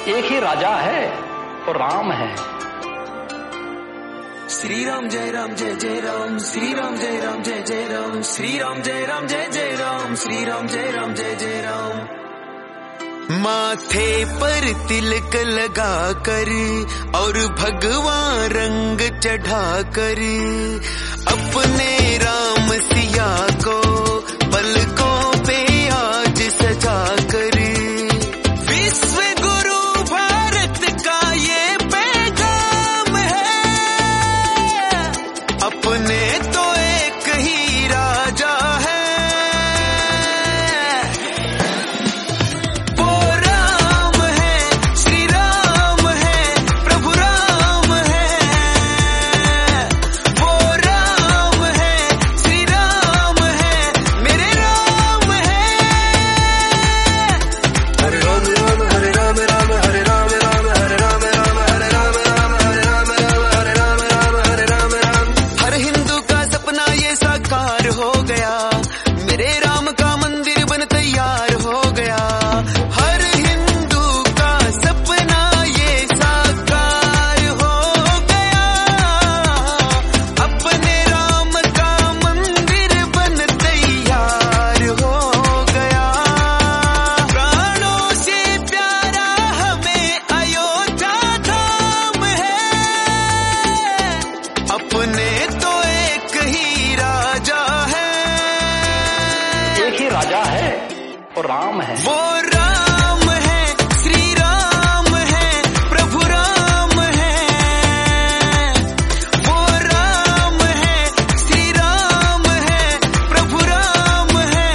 एक ही राजा है और राम है। श्री राम जय राम जय जय राम, श्री राम जय राम जय जय राम, श्री राम जय राम जय जय राम, श्री राम जय राम जय जय राम। माथे पर तिलक लगा कर और भगवान रंग चढ़ा कर अपने राम सिया को पलकों पे आज सजा कर विश्व गुरु भारत का ये पैगाम है, अपने तो एक ही राजा है। राजा है और राम है। वो राम है, श्री राम है, प्रभु राम है। वो राम है, श्री राम है, प्रभु राम है।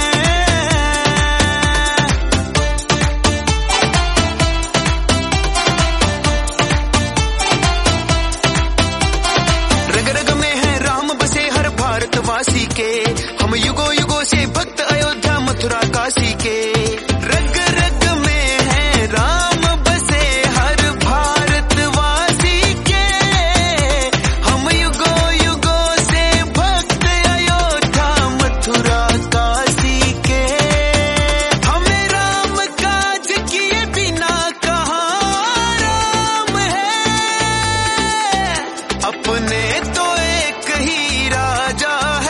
रग रग में है राम बसे हर भारतवासी के, हम युगों युगों से भक्त अयोध्या मथुरा काशी के। रग रग में है राम बसे हर भारतवासी के, हम युगों युगों से भक्त अयोध्या मथुरा काशी के। हमें राम काज किए बिना कहाँ राम है, अपने तो एक ही राजा है।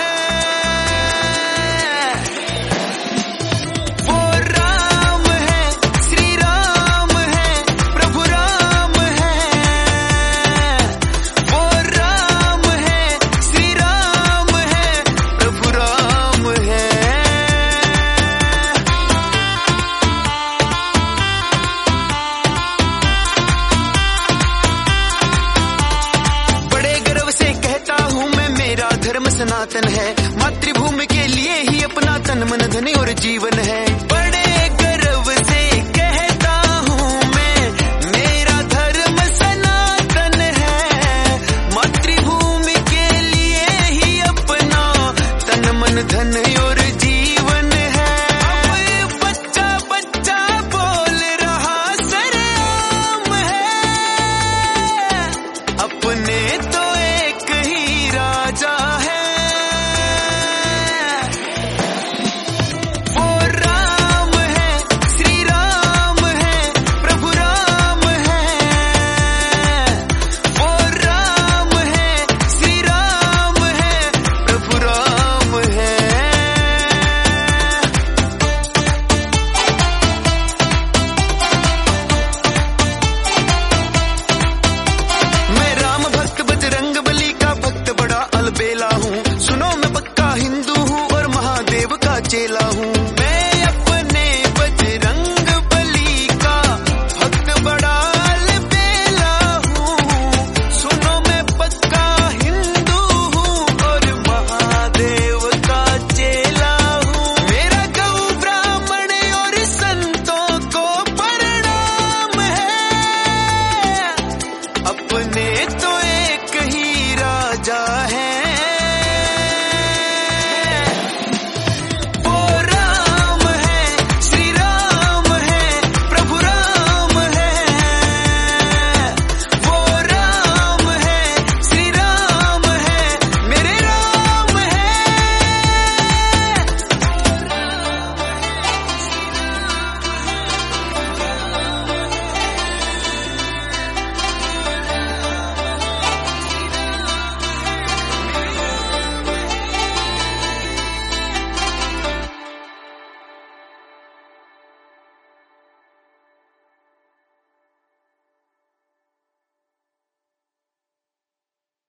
सनातन है, मातृभूमि के लिए ही अपना तन मन धन और जीवन है। बड़े गर्व से कहता हूँ मैं, मेरा धर्म सनातन है, मातृभूमि के लिए ही अपना तन मन धन